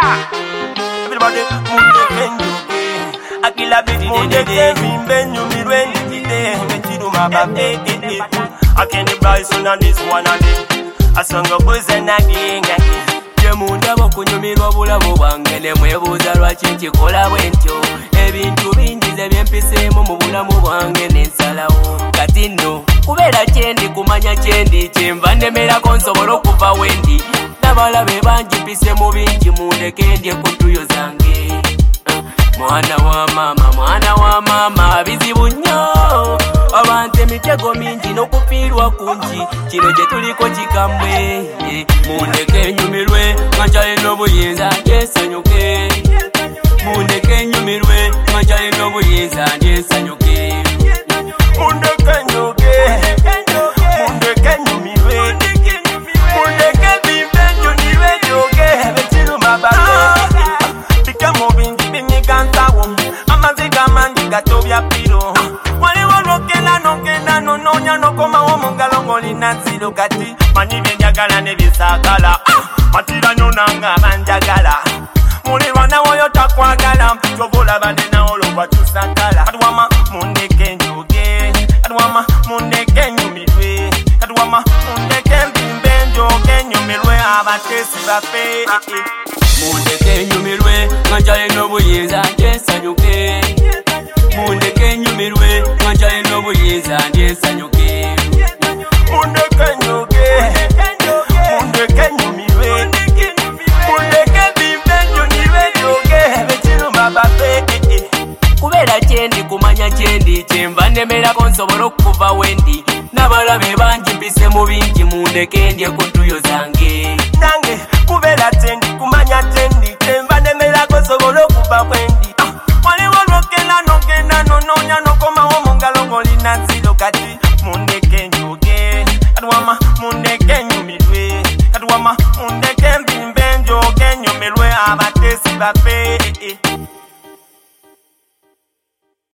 Everybody mundeke njuke akila beat mundeke vimbe nyumirwe ndikide Mechiruma babe I can't buy son on this one on it A song of boys and a gang Munda bakunyumirwa bulamu bwange ne mwebuuza lwaki nkikola bwentyo ebintu bingi ze byempiseemu mu bulamu bwange n'ensalawo kati nno kubeera kyendi kumanya kyendi kyenva nnemerako nsobola okuva wendi n'abalabe bangi mpise mu bingi mundeke ndye ku ntuyo zange mwana wa mama bizibu nnyo abantu emitego mingi n'okufiirwa kungi kino kye tuliko kikambwe mundeke nyumirwe nga nkyalina obuyinza ndyensanyuke mundeke nyumirwe nga nkyalina obuyinza ndyensanyuke mundeke nyuke mundeke nyumirwe mundeke bimbe nyumirwe nyoke bekiruma babe bikamo bingi binyiganzawo amaziga mangi gatobya piro waliwo nokenda nononya nokomawo mu ngalo ng'olina nziro kati manyi byenjagala ne byesagala matira nyonanga banjagala mulirwana woyo takwagala tobola bane nawo lobwatusakala adwama mundeke njoge adwama mundeke nyumirwe adwama mundeke mbimbe njoge nyumirwe abatesi bafe mundeke nyumirwe nga nkyalina obuyinza ndyensanyuke mundeke nyumirwe nga nkyalina obuyinza ndyensanyuke mundeke nyoge mundeke nyumirwe mundeke bimbe nyumirwe nyoge bekiruma babe kubeera kyendi kumanya kyendi kyenva nnemerako nsobola okuva wendi n'abalabe bangi mpise mu bingi mundeke ndye ku ntuyo zange nange kubeera kyendi kumanya kyendi kyenva nnemerako nsobola okuva wendi waliwo nokenda nononya nokomawo mu ngalo ng'olina nziro kati mundeke njoge adwama mundeke nyumirwe adwama mundeke mbimbe njoge nyumirwe abatesi bafe